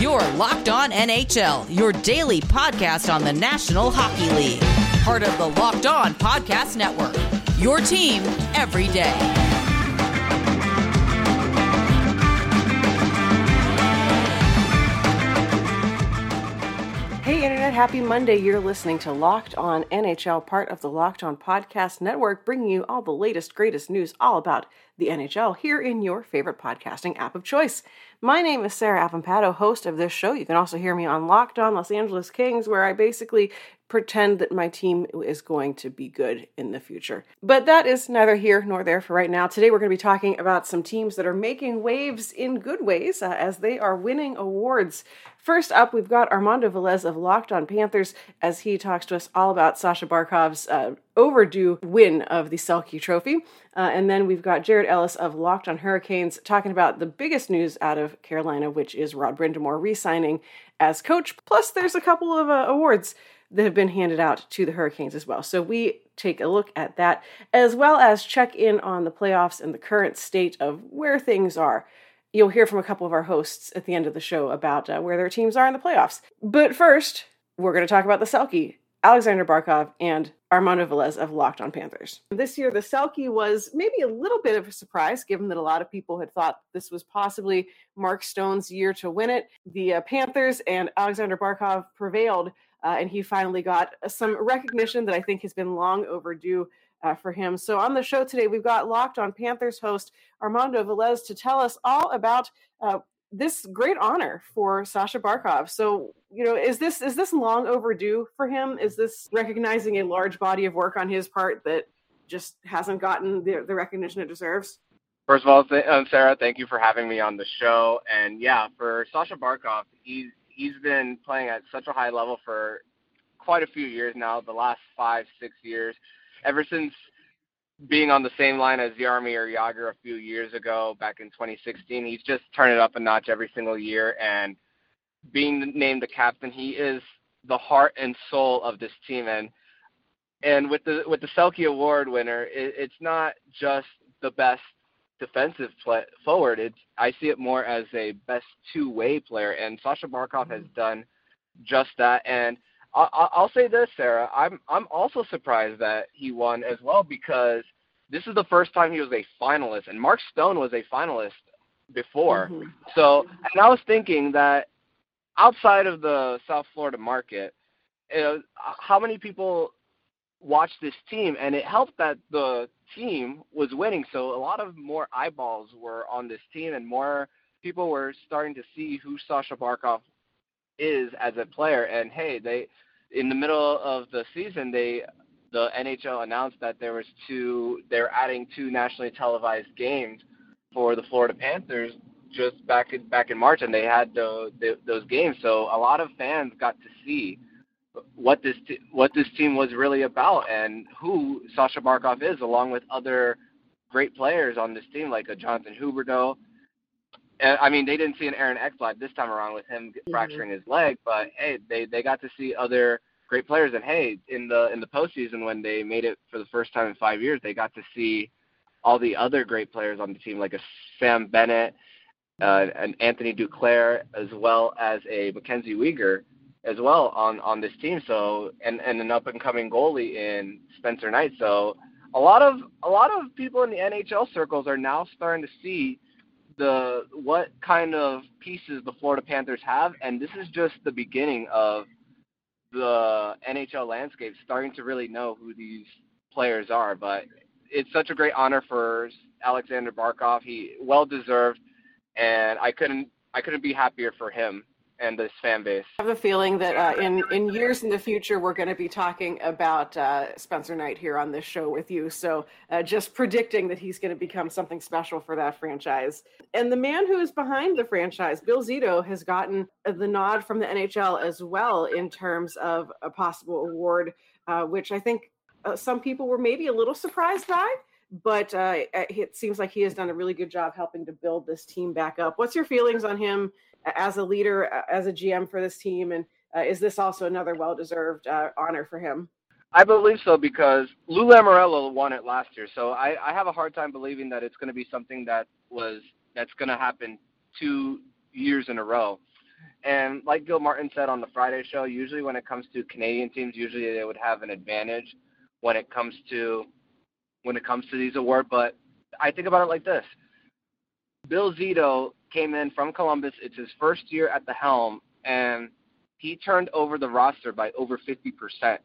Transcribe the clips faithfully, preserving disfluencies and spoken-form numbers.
You're Locked On N H L, your daily podcast on the National Hockey League. Part of the Locked On Podcast Network, your team every day. Hey Internet, happy Monday. You're listening to Locked On N H L, part of the Locked On Podcast Network, bringing you all the latest, greatest news all about the N H L here in your favorite podcasting app of choice. My name is Sarah Avampato, host of this show. You can also hear me on Locked On Los Angeles Kings, where I basically pretend that my team is going to be good in the future. But that is neither here nor there for right now. Today we're going to be talking about some teams that are making waves in good ways uh, as they are winning awards. First up, we've got Armando Velez of Locked On Panthers as he talks to us all about Sasha Barkov's uh, overdue win of the Selke Trophy. Uh, and then we've got Jared Ellis of Locked On Hurricanes talking about the biggest news out of Carolina, which is Rod Brind'Amour re-signing as coach. Plus, there's a couple of uh, awards that have been handed out to the Hurricanes as well. So we take a look at that, as well as check in on the playoffs and the current state of where things are. You'll hear from a couple of our hosts at the end of the show about uh, where their teams are in the playoffs. But first, we're going to talk about the Selke, Alexander Barkov, and Armando Velez of Locked On Panthers. This year, the Selke was maybe a little bit of a surprise, given that a lot of people had thought this was possibly Mark Stone's year to win it. The uh, Panthers and Alexander Barkov prevailed, uh, and he finally got some recognition that I think has been long overdue Uh, for him. So on the show today, we've got Locked On Panthers host Armando Velez to tell us all about uh, this great honor for Sasha Barkov. So, you know, is this is this long overdue for him? Is this recognizing a large body of work on his part that just hasn't gotten the, the recognition it deserves? First of all, th- um, Sarah, thank you for having me on the show. And yeah, for Sasha Barkov, he's he's been playing at such a high level for quite a few years now, the last five, six years. Ever since being on the same line as Jaromir Jagr a few years ago, back in twenty sixteen, he's just turned it up a notch every single year. And being named the captain, he is the heart and soul of this team. And and with the with the Selke Award winner, it, it's not just the best defensive play, forward. It's I see it more as a best two-way player. And Sasha Barkov has done just that. And I'll say this, Sarah. I'm I'm also surprised that he won as well, because this is the first time he was a finalist, and Mark Stone was a finalist before. Mm-hmm. So, and I was thinking that outside of the South Florida market, you know, how many people watched this team, and it helped that the team was winning. So a lot of more eyeballs were on this team, and more people were starting to see who Sasha Barkov is as a player. And hey, they in the middle of the season, they the N H L announced that there was two they're adding two nationally televised games for the Florida Panthers just back in back in March, and they had the, the, those games. So a lot of fans got to see what this t- what this team was really about and who Sasha Barkov is, along with other great players on this team like a Jonathan Huberdeau. I mean, they didn't see an Aaron Ekblad this time around with him mm-hmm. fracturing his leg, but hey, they, they got to see other great players. And hey, in the in the postseason when they made it for the first time in five years, they got to see all the other great players on the team, like a Sam Bennett, uh, an Anthony Duclair, as well as a Mackenzie Weegar, as well on, on this team. So and, and an up and coming goalie in Spencer Knight. So a lot of a lot of people in the N H L circles are now starting to see the what kind of pieces the Florida Panthers have, and this is just the beginning of the N H L landscape starting to really know who these players are. But it's such a great honor for Alexander Barkov. He well deserved, and I couldn't I couldn't be happier for him and this fan base. I have a feeling that uh, in, in years in the future, we're going to be talking about uh, Spencer Knight here on this show with you. So uh, just predicting that he's going to become something special for that franchise. And the man who is behind the franchise, Bill Zito, has gotten the nod from the N H L as well in terms of a possible award, uh, which I think uh, some people were maybe a little surprised by. But uh, it seems like he has done a really good job helping to build this team back up. What's your feelings on him as a leader, as a G M for this team? And uh, is this also another well-deserved uh, honor for him? I believe so, because Lou Lamoriello won it last year. So I, I have a hard time believing that it's going to be something that was that's going to happen two years in a row. And like Gil Martin said on the Friday show, usually when it comes to Canadian teams, usually they would have an advantage when it comes to when it comes to these awards. But I think about it like this. Bill Zito came in from Columbus. It's his first year at the helm, and he turned over the roster by over fifty percent.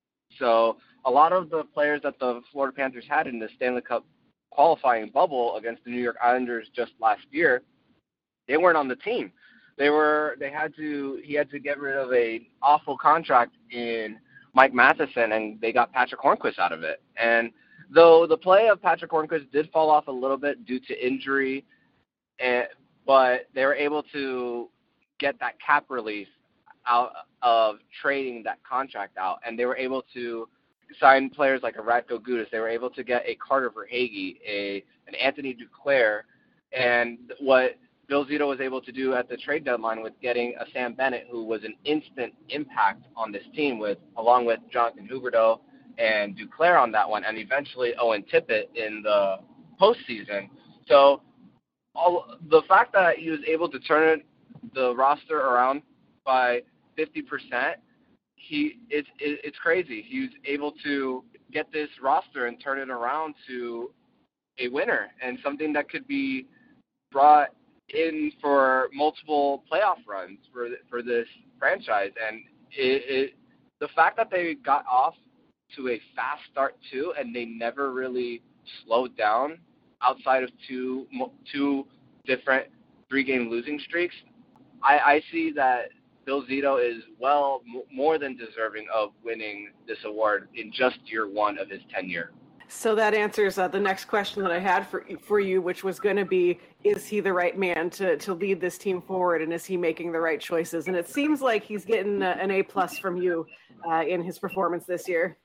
So a lot of the players that the Florida Panthers had in the Stanley Cup qualifying bubble against the New York Islanders just last year, they weren't on the team. They were. They had to. He had to get rid of a awful contract in Mike Matheson, and they got Patrick Hornquist out of it. And though the play of Patrick Hornquist did fall off a little bit due to injury, and, but they were able to get that cap relief out of trading that contract out, and they were able to sign players like a Radko Gudas. They were able to get a Carter Verhaeghe, a an Anthony Duclair, and what Bill Zito was able to do at the trade deadline with getting a Sam Bennett, who was an instant impact on this team, with along with Jonathan Huberdeau and Duclair on that one, and eventually Owen Tippett in the postseason. So all, the fact that he was able to turn the roster around by fifty percent, he it's it, it's crazy. He was able to get this roster and turn it around to a winner and something that could be brought in for multiple playoff runs for for this franchise. And it, it the fact that they got off to a fast start too, and they never really slowed down outside of two two different three-game losing streaks, I, I see that Bill Zito is well m- more than deserving of winning this award in just year one of his tenure. So that answers uh, the next question that I had for for you, which was going to be, is he the right man to, to lead this team forward, and is he making the right choices? And it seems like he's getting uh, an A-plus from you uh, in his performance this year.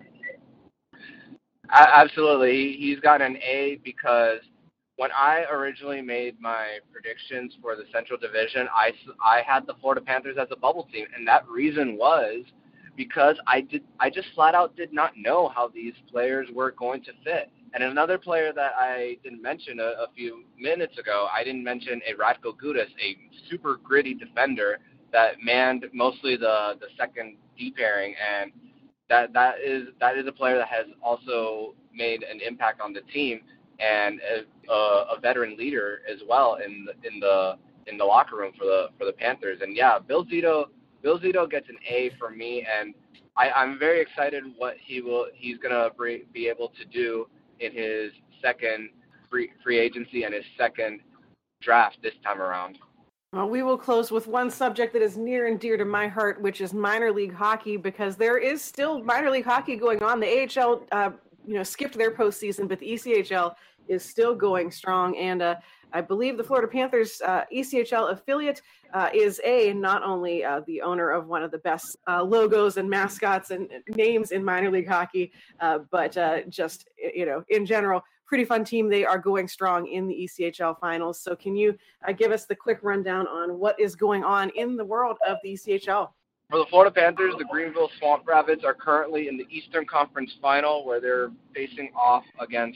Uh, absolutely. He's got an A because when I originally made my predictions for the Central Division, I, I had the Florida Panthers as a bubble team, and that reason was because I did I just flat out did not know how these players were going to fit. And another player that I didn't mention a, a few minutes ago, I didn't mention a Radko Gudas, a super gritty defender that manned mostly the, the second D pairing, and that that is that is a player that has also made an impact on the team and a, a, a veteran leader as well in the, in the in the locker room for the for the Panthers. And yeah, Bill Zito Bill Zito gets an A for me, and I, I'm very excited what he will he's gonna be able to do in his second free free agency and his second draft this time around. Well, we will close with one subject that is near and dear to my heart, which is minor league hockey, because there is still minor league hockey going on. The A H L, uh, you know, skipped their postseason, but the E C H L is still going strong. And uh, I believe the Florida Panthers uh, E C H L affiliate uh, is a not only uh, the owner of one of the best uh, logos and mascots and names in minor league hockey, uh, but uh, just, you know, in general, pretty fun team. They are going strong in the E C H L finals. So can you uh, give us the quick rundown on what is going on in the world of the E C H L? For the Florida Panthers, the Greenville Swamp Rabbits are currently in the Eastern Conference Final, where they're facing off against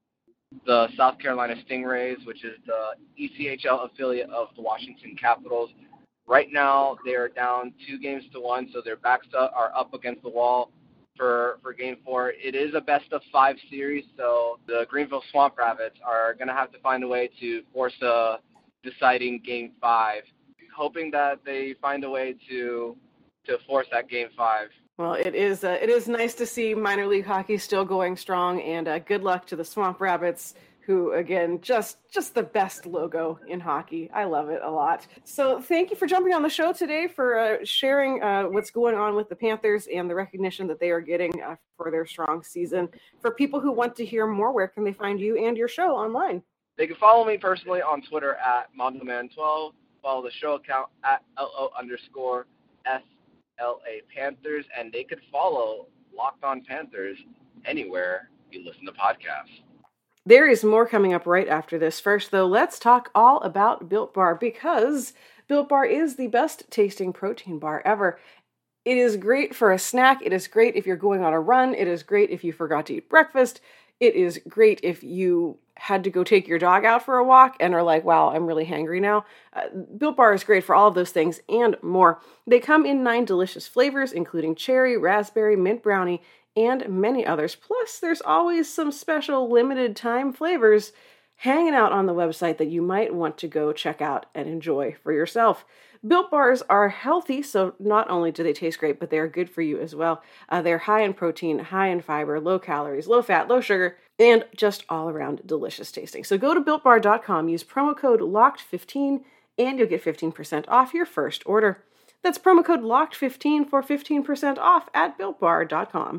the South Carolina Stingrays, which is the E C H L affiliate of the Washington Capitals. Right now, they are down two games to one, so their backs are up against the wall for for game four. It is a best of five series, so the Greenville Swamp Rabbits are going to have to find a way to force a deciding game five, hoping that they find a way to to force that game five. Well, it is uh, it is nice to see minor league hockey still going strong, and uh, good luck to the Swamp Rabbits, who, again, just just the best logo in hockey. I love it a lot. So thank you for jumping on the show today, for uh, sharing uh, what's going on with the Panthers and the recognition that they are getting uh, for their strong season. For people who want to hear more, where can they find you and your show online? They can follow me personally on Twitter at Mondoman twelve. Follow the show account at LO underscore S L A Panthers, and they could follow Locked On Panthers anywhere you listen to podcasts. There is more coming up right after this. First, though, let's talk all about Built Bar, because Built Bar is the best tasting protein bar ever. It is great for a snack. It is great if you're going on a run. It is great if you forgot to eat breakfast. It is great if you had to go take your dog out for a walk and are like, wow, I'm really hangry now. Uh, Built Bar is great for all of those things and more. They come in nine delicious flavors, including cherry, raspberry, mint brownie, and many others. Plus, there's always some special limited time flavors hanging out on the website that you might want to go check out and enjoy for yourself. Built Bars are healthy, so not only do they taste great, but they are good for you as well. Uh, they're high in protein, high in fiber, low calories, low fat, low sugar, and just all around delicious tasting. So go to built bar dot com, use promo code locked fifteen, and you'll get fifteen percent off your first order. That's promo code locked fifteen for fifteen percent off at built bar dot com.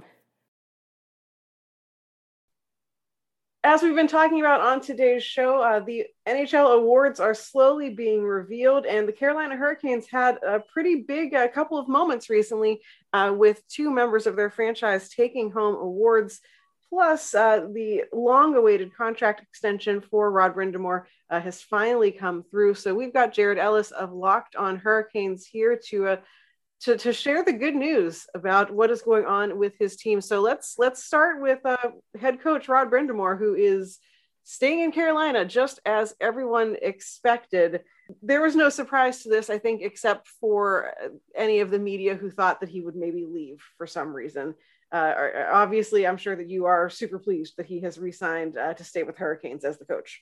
As we've been talking about on today's show, uh, the N H L awards are slowly being revealed, and the Carolina Hurricanes had a pretty big uh, couple of moments recently uh, with two members of their franchise taking home awards. Plus, uh, the long-awaited contract extension for Rod Brind'Amour uh, has finally come through. So we've got Jared Ellis of Locked on Hurricanes here to uh, to to share the good news about what is going on with his team. So let's let's start with uh, head coach Rod Brind'Amour, who is staying in Carolina just as everyone expected. There was no surprise to this, I think, except for any of the media who thought that he would maybe leave for some reason. Uh, obviously, I'm sure that you are super pleased that he has re-signed uh, to stay with Hurricanes as the coach.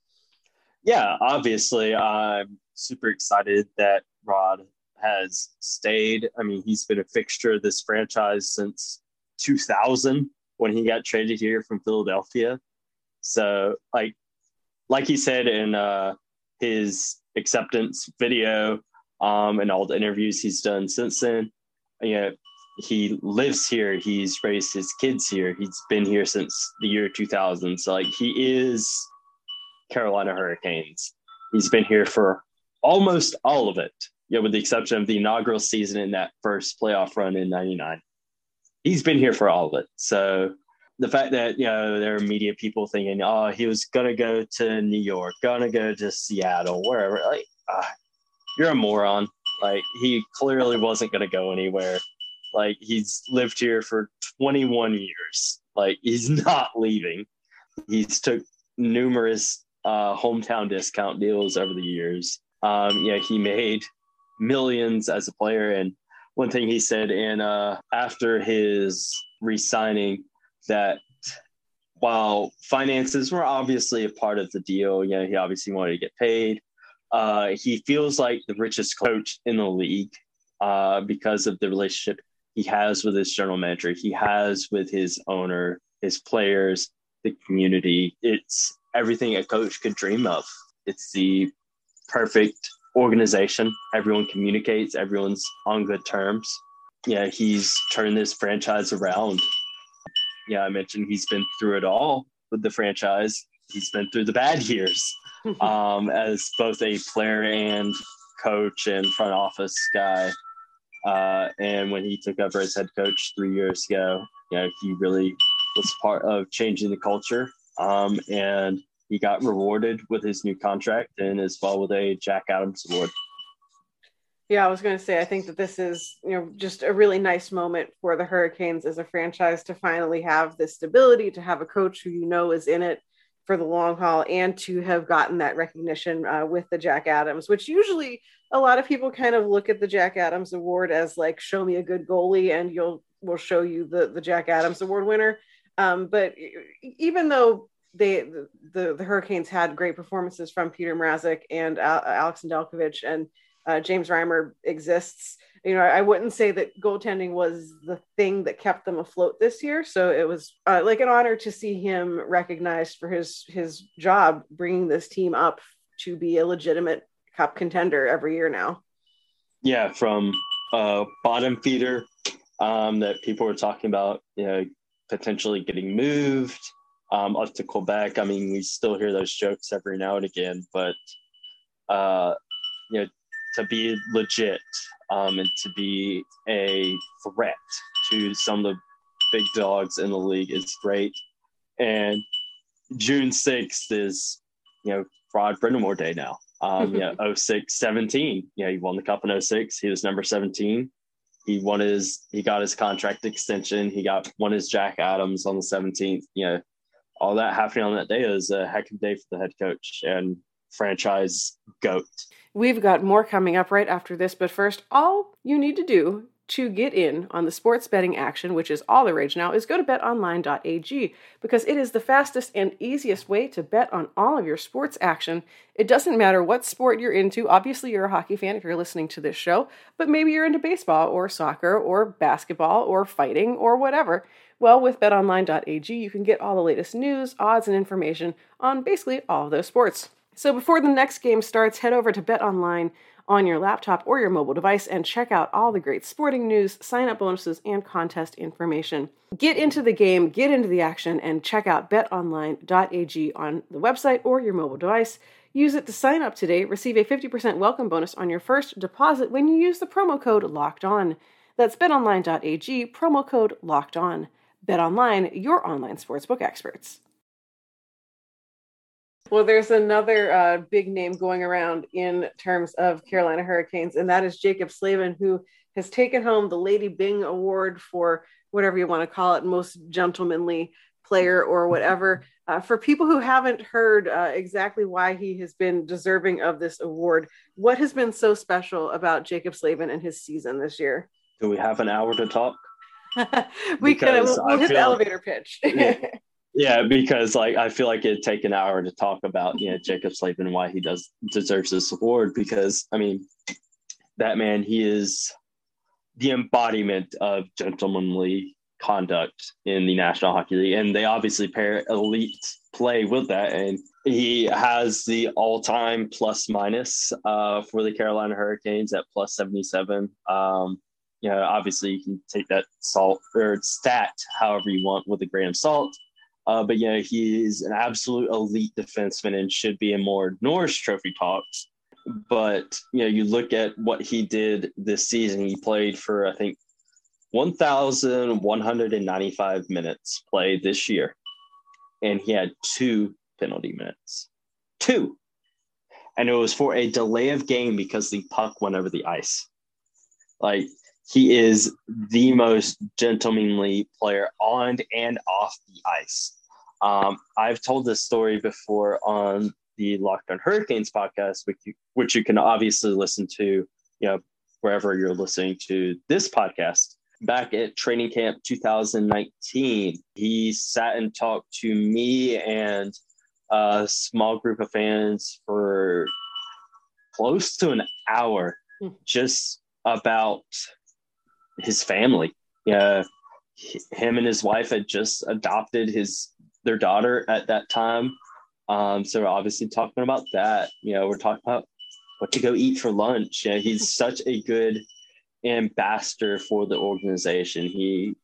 Yeah, obviously, I'm super excited that Rod has stayed. I mean, he's been a fixture of this franchise since two thousand when he got traded here from Philadelphia. So, like, like he said in uh, his acceptance video um, and all the interviews he's done since then, you know, he lives here. He's raised his kids here. He's been here since the year two thousand. So, like, he is Carolina Hurricanes. He's been here for almost all of it, you know, with the exception of the inaugural season and that first playoff run in ninety-nine. He's been here for all of it. So the fact that, you know, there are media people thinking, oh, he was going to go to New York, going to go to Seattle, wherever, like, uh, you're a moron. Like, he clearly wasn't going to go anywhere. Like, he's lived here for twenty-one years. Like, he's not leaving. He's took numerous uh, hometown discount deals over the years. Um, yeah, he made millions as a player. And one thing he said in uh, after his re-signing, that while finances were obviously a part of the deal, you know, he obviously wanted to get paid. Uh, he feels like the richest coach in the league uh, because of the relationship he has with his general manager, he has with his owner, his players, the community. It's everything a coach could dream of. It's the perfect organization. Everyone communicates. Everyone's on good terms. Yeah, he's turned this franchise around. Yeah, I mentioned he's been through it all with the franchise. He's been through the bad years um, as both a player and coach and front office guy. Uh, and when he took over as head coach three years ago, you know, he really was part of changing the culture. Um, and he got rewarded with his new contract and as well with a Jack Adams Award. Yeah, I was going to say, I think that this is, you know, just a really nice moment for the Hurricanes as a franchise to finally have this stability, to have a coach who you know is in it for the long haul, and to have gotten that recognition uh, with the Jack Adams, which usually a lot of people kind of look at the Jack Adams Award as like, show me a good goalie and you'll, we'll show you the, the Jack Adams Award winner. Um, but even though they, the, the, the Hurricanes had great performances from Peter Mrazek and uh, Alex Nedeljkovic, and uh, James Reimer exists, you know, I wouldn't say that goaltending was the thing that kept them afloat this year. So it was uh, like an honor to see him recognized for his, his job, bringing this team up to be a legitimate cup contender every year now. Yeah, from uh, bottom feeder um, that people were talking about, you know, potentially getting moved um, up to Quebec. I mean, we still hear those jokes every now and again, but uh, you know, to be legit um, and to be a threat to some of the big dogs in the league is great. And June sixth is, you know, Rod Brind'Amour Day now. Um, yeah, oh six seventeen. Yeah, he won the cup in oh six. He was number seventeen. He won his, he got his contract extension. He got won his Jack Adams on the seventeenth. You know, all that happening on that day is a heck of a day for the head coach and franchise GOAT. We've got more coming up right after this, but first, all you need to do to get in on the sports betting action, which is all the rage now, is go to bet online dot a g because it is the fastest and easiest way to bet on all of your sports action. It doesn't matter what sport you're into. Obviously, you're a hockey fan if you're listening to this show, but maybe you're into baseball or soccer or basketball or fighting or whatever. Well, with bet online dot a g, you can get all the latest news, odds, and information on basically all of those sports. So before the next game starts, head over to BetOnline on your laptop or your mobile device and check out all the great sporting news, sign-up bonuses, and contest information. Get into the game, get into the action, and check out bet online dot a g on the website or your mobile device. Use it to sign up today. Receive a fifty percent welcome bonus on your first deposit when you use the promo code LOCKEDON. That's bet online dot a g, promo code LOCKEDON. BetOnline, your online sportsbook experts. Well, there's another uh, big name going around in terms of Carolina Hurricanes, and that is Jaccob Slavin, who has taken home the Lady Byng Award for whatever you want to call it, most gentlemanly player or whatever. Uh, for people who haven't heard uh, exactly why he has been deserving of this award, what has been so special about Jaccob Slavin and his season this year? Do we have an hour to talk? we can. We'll, we'll hit the elevator pitch. yeah. Yeah, because like I feel like it'd take an hour to talk about, you know, Jaccob Slavin and why he does deserves this award. Because I mean, that man, he is the embodiment of gentlemanly conduct in the National Hockey League, and they obviously pair elite play with that. And he has the all-time plus minus uh, for the Carolina Hurricanes at plus seventy-seven. Um, you know, obviously you can take that salt or stat however you want with a grain of salt. Uh, but, you know, he is an absolute elite defenseman and should be in more Norris Trophy talks. But, you know, you look at what he did this season. He played for, I think, one thousand one hundred ninety-five minutes played this year. And he had two penalty minutes. Two. And it was for a delay of game because the puck went over the ice. Like, he is the most gentlemanly player on and off the ice. Um, I've told this story before on the Locked On Hurricanes podcast, which you, which you can obviously listen to, you know, wherever you're listening to this podcast. Back at training camp two thousand nineteen, he sat and talked to me and a small group of fans for close to an hour, just about his family. Yeah, him and his wife had just adopted his their daughter at that time. Um, so we're obviously talking about that. You know, we're talking about what to go eat for lunch. Yeah, he's such a good ambassador for the organization. He,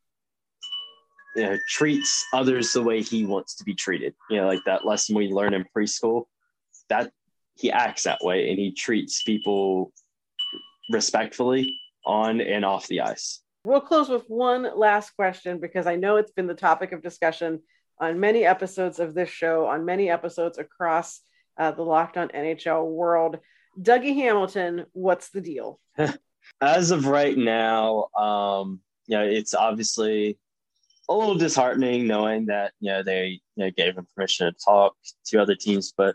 you know, treats others the way he wants to be treated. You know, like that lesson we learn in preschool. That he acts that way, and he treats people respectfully on and off the ice. We'll close with one last question because I know it's been the topic of discussion on many episodes of this show, on many episodes across uh, the Locked On N H L world. Dougie Hamilton, what's the deal? As of right now, um, you know, it's obviously a little disheartening knowing that, you know, they you know, gave him permission to talk to other teams, but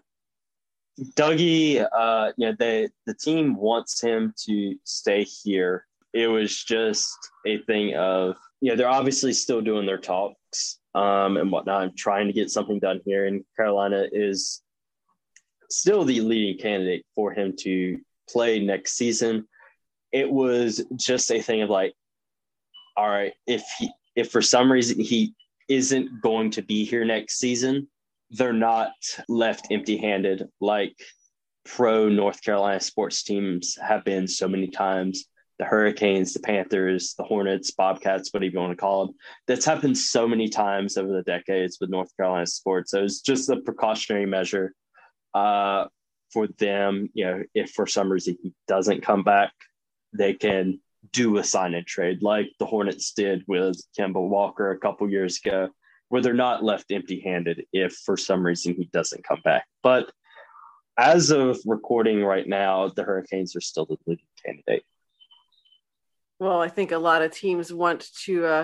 Dougie, uh, you know, they, the team wants him to stay here. It was just a thing of, you know, they're obviously still doing their talks um, and whatnot. I'm trying to get something done here, and Carolina is still the leading candidate for him to play next season. It was just a thing of like, all right, if he, if for some reason he isn't going to be here next season, they're not left empty-handed like pro North Carolina sports teams have been so many times. The Hurricanes, the Panthers, the Hornets, Bobcats, whatever you want to call them. That's happened so many times over the decades with North Carolina sports. So it's just a precautionary measure uh, for them. You know, if for some reason he doesn't come back, they can do a sign and trade like the Hornets did with Kemba Walker a couple years ago, where they're not left empty-handed if for some reason he doesn't come back. But as of recording right now, the Hurricanes are still the leading candidate. Well, I think a lot of teams want to uh,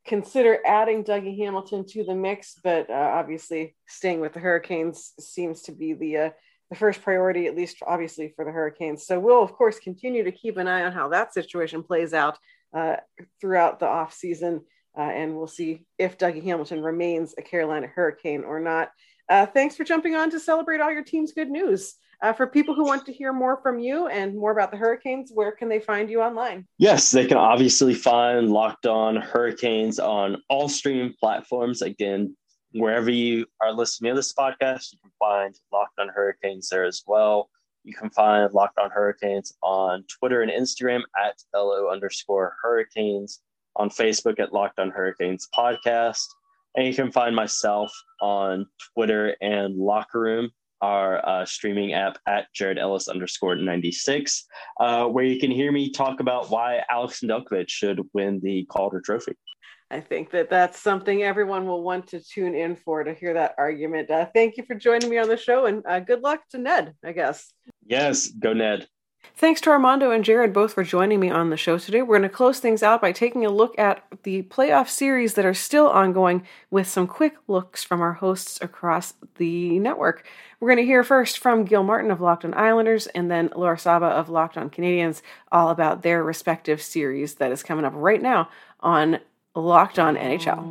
consider adding Dougie Hamilton to the mix, but uh, obviously staying with the Hurricanes seems to be the uh, the first priority, at least obviously for the Hurricanes. So we'll, of course, continue to keep an eye on how that situation plays out uh, throughout the offseason, uh, and we'll see if Dougie Hamilton remains a Carolina Hurricane or not. Uh, thanks for jumping on to celebrate all your team's good news. Uh, for people who want to hear more from you and more about the Hurricanes, where can they find you online? Yes, they can obviously find Locked On Hurricanes on all streaming platforms. Again, wherever you are listening to this podcast, you can find Locked On Hurricanes there as well. You can find Locked On Hurricanes on Twitter and Instagram at LO underscore Hurricanes, on Facebook at Locked On Hurricanes Podcast. And you can find myself on Twitter and Locker Room, our uh, streaming app, at Jared Ellis underscore ninety-six, uh, where you can hear me talk about why Alex Nedeljkovic should win the Calder Trophy. I think that that's something everyone will want to tune in for, to hear that argument. Uh, thank you for joining me on the show, and uh, good luck to Ned, I guess. Yes, go Ned. Thanks to Armando and Jared both for joining me on the show today. We're going to close things out by taking a look at the playoff series that are still ongoing, with some quick looks from our hosts across the network. We're going to hear first from Gil Martin of Locked On Islanders, and then Laura Saba of Locked On Canadiens, all about their respective series that is coming up right now on Locked On N H L.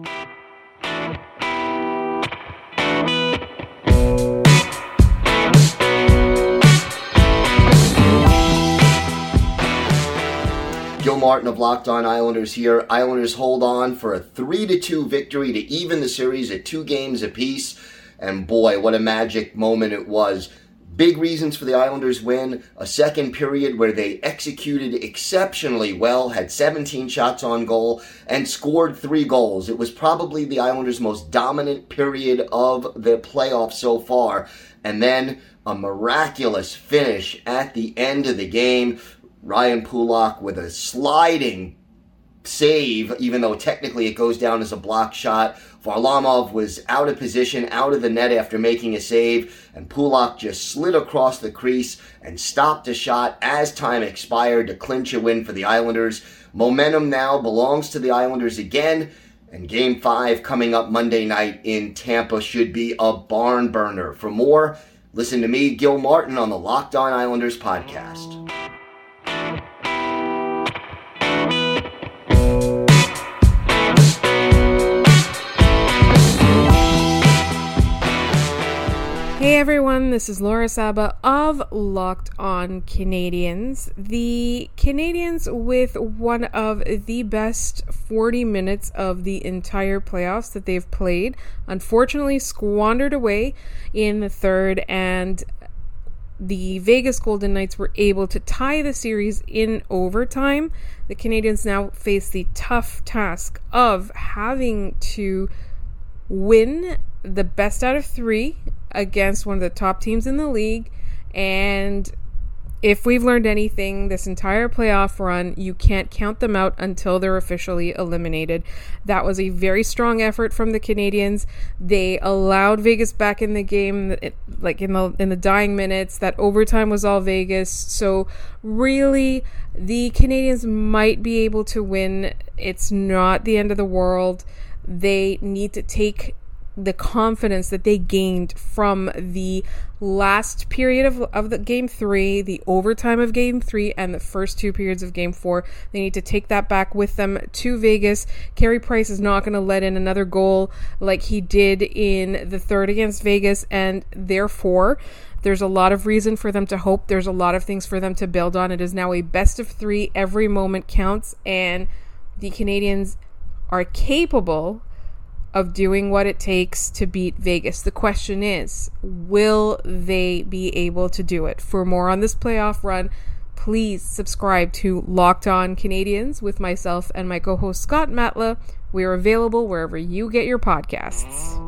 Gil Martin of Locked On Islanders here. Islanders hold on for a three to two victory to even the series at two games apiece. And boy, what a magic moment it was. Big reasons for the Islanders' win. A second period where they executed exceptionally well, had seventeen shots on goal, and scored three goals. It was probably the Islanders' most dominant period of the playoffs so far. And then a miraculous finish at the end of the game. Ryan Pulock with a sliding save, even though technically it goes down as a block shot. Varlamov was out of position, out of the net after making a save, and Pulock just slid across the crease and stopped a shot as time expired to clinch a win for the Islanders. Momentum now belongs to the Islanders again, and Game five coming up Monday night in Tampa should be a barn burner. For more, listen to me, Gil Martin, on the Locked On Islanders podcast. Hey everyone, this is Laura Saba of Locked On Canadiens. The Canadiens, with one of the best forty minutes of the entire playoffs that they've played, unfortunately squandered away in the third, and the Vegas Golden Knights were able to tie the series in overtime. The Canadiens now face the tough task of having to win the best out of three against one of the top teams in the league. And if we've learned anything this entire playoff run, you can't count them out until they're officially eliminated. That was a very strong effort from the Canadiens. They allowed Vegas back in the game, like in the in the dying minutes. That overtime was all Vegas. So really, the Canadiens might be able to win. It's not the end of the world. They need to take the confidence that they gained from the last period of, of the game three, the overtime of game three, and the first two periods of game four. They need to take that back with them to Vegas. Carey Price is not going to let in another goal like he did in the third against Vegas, and therefore there's a lot of reason for them to hope. There's a lot of things for them to build on. It is now a best of three. Every moment counts, and the Canadiens are capable of doing what it takes to beat Vegas. The question is, will they be able to do it? For more on this playoff run, please subscribe to Locked On Canadiens with myself and my co-host Scott Matla. We are available wherever you get your podcasts.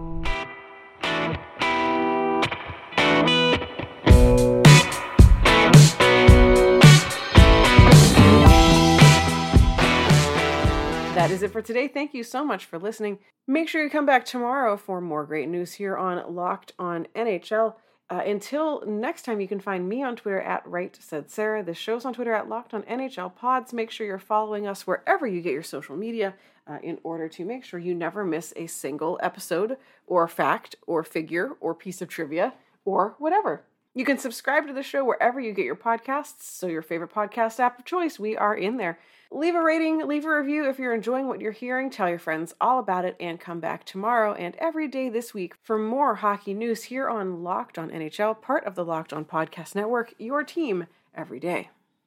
That is it for today. Thank you so much for listening. Make sure you come back tomorrow for more great news here on Locked On N H L. Uh, until next time, you can find me on Twitter at Right Said Sarah. The show's on Twitter at Locked On N H L Pods. Make sure you're following us wherever you get your social media uh, in order to make sure you never miss a single episode or fact or figure or piece of trivia or whatever. You can subscribe to the show wherever you get your podcasts, so your favorite podcast app of choice, we are in there. Leave a rating, leave a review if you're enjoying what you're hearing, tell your friends all about it, and come back tomorrow and every day this week for more hockey news here on Locked On N H L, part of the Locked On Podcast Network, your team every day.